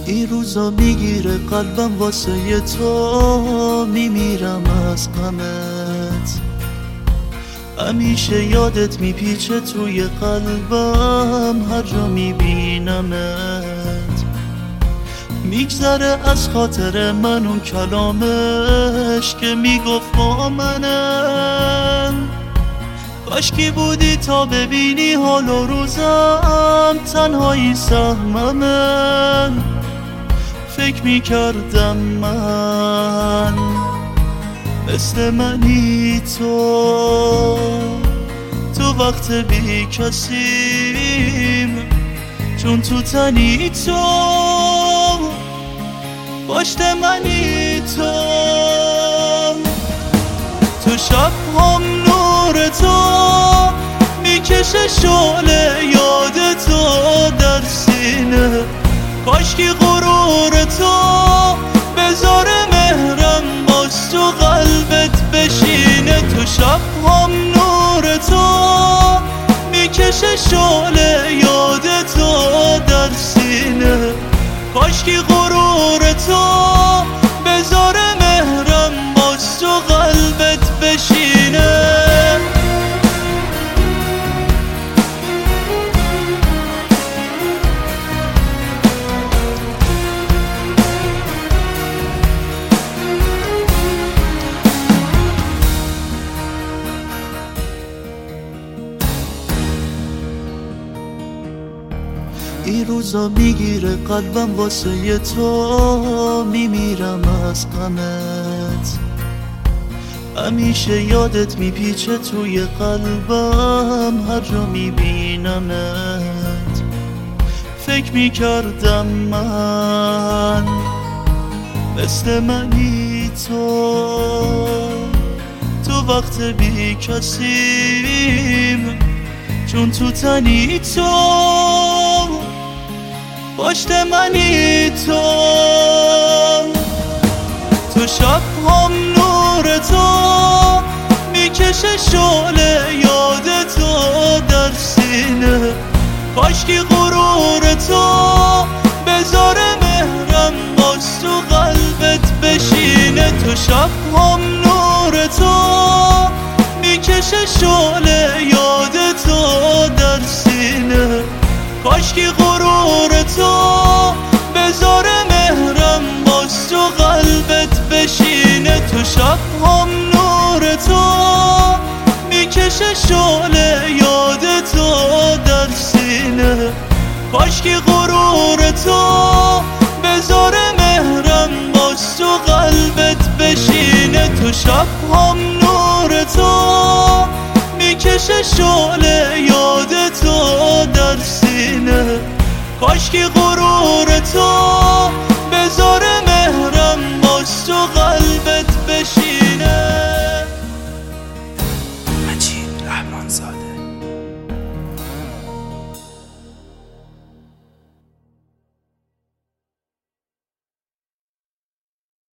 این روزا میگیره قلبم واسه تو، میمیرم از غمت. همیشه یادت میپیچه توی قلبم هر جا میبینمت. میگذره از خاطر من اون کلامش که میگفت با منم. کاشکی بودی تا ببینی حال و روزم، تنهایی سهممه. فکر میکردم من مثل منی تو وقت بی کسیم، چون تو تنی پشت منی تو شب هم نور تو میکشه شعله یاد تو در سینه. کاشکی غرور تو بذار مهرم باز تو قلبت بشینه. تو شب هم نور تو میکشه شعله یاد تو در سینه. کاشکی غرور تو بذار مهرم باز تو قلبت بشینه. این روزا میگیره قلبم واسه تو، میمیرم از غمت. همیشه یادت میپیچه توی قلبم هر جا میبینمت. فکر میکردم من مثل منی تو وقت بی کسیم، چون تو تنی پشت منی تو شب هم نور تو میکشه شعله یاد تو در سینه. کاشکی غرور تو بذار مهرم باز تو قلبت بشینه. تو شب هم نور تو میکشه شعله یاد تو در سینه. کاشکی غرور تو بذار مهرم باز تو قلبت بشینه. تو شب هم نور تو میکشه شعله یاد تو در سینه. کاشکی غرور تو بذار مهرم باز تو قلبت بشینه. تو شب هم نور تو میکشه شعله یاد تو در سینه. کاشکی غرور تو